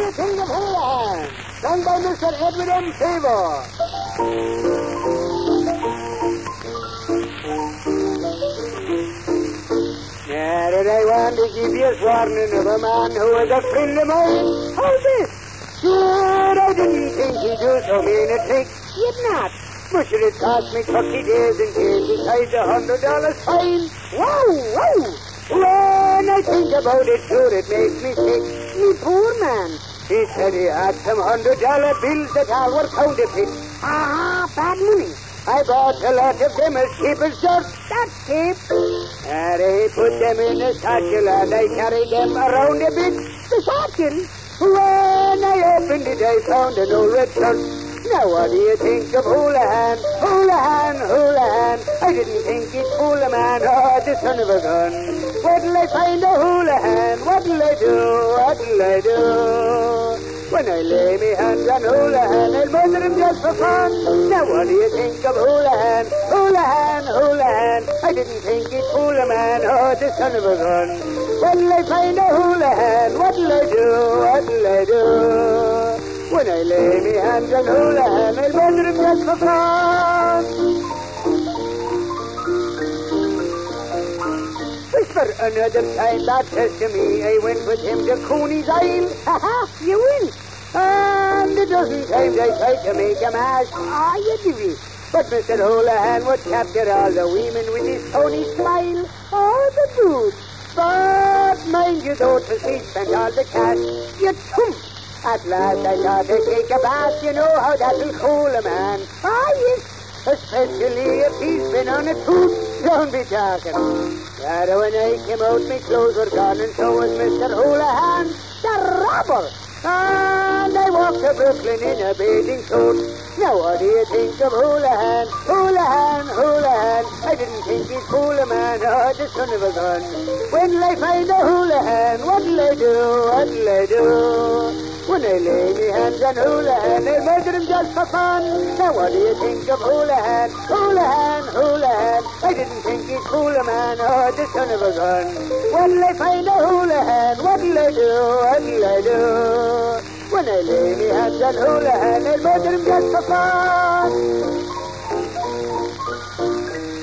you think of Houlihan? Sung by Mr. Edward M. Favor. Now that I want to give you a warning of a man who was a friend of mine. How's this? Sure, I didn't think he'd do so mean a trick. Yet not. Much it cost me 30 days in jail besides $100 fine. Wow, wow. When I think about it, sure, it makes me sick. Me poor man. He said he had some $100 bills that all were counterfeit. Ah, bad money. I bought a lot of them as cheap as dirt. That's cheap. And he put them in a satchel and I carried them around a bit. The satchel? When I opened it, I found an old red shirt. Now what do you think of Houlihan? Houlihan, Houlihan. I didn't think he'd fool a man. Oh, the son of a gun. What'll I find a Houlihan? What'll I do? What'll I do? When I lay me hands on Houlihan, I'll murder him just for fun. Now what do you think of Houlihan? Houlihan, Houlihan. I didn't think he'd fool a man. Oh, the son of a gun. When'll I find a Houlihan? What'll I do? What'll I do? When I lay me hands on Houlihan, I'll murder him just for fun. Whisper another time that says to me, I went with him to Cooney's Isle. Ha ha, you win. And a dozen times I tried to make a mash. Ah, you divvy. But Mr. Houlihan would capture all the women with his phony smile. Oh, the dude. But mind you, though, to see spent all the cash. You chump. At last I thought I'd take a bath. You know how that'll cool a man. Ah, yes. Especially if he's been on a tooth. Don't be talking. But when I came out, my clothes were gone, and so was Mr. Houlihan, the robber. And I walked to Brooklyn in a bathing suit. Now what do you think of Houlihan? Houlihan, Houlihan. I didn't think he'd fool a man. Oh, the son of a gun. When'll I find a Houlihan? What'll I do? What'll I do? When I lay me hands on Houlihan, I'll murder him just for fun. Now what do you think of Houlihan? Houlihan, Houlihan. I didn't think he'd fool a man. Oh, the son of a gun. When'll I find a Houlihan? What'll I do? What'll I do? When I lay me hands on Houlihan, I'll murder him just for fun.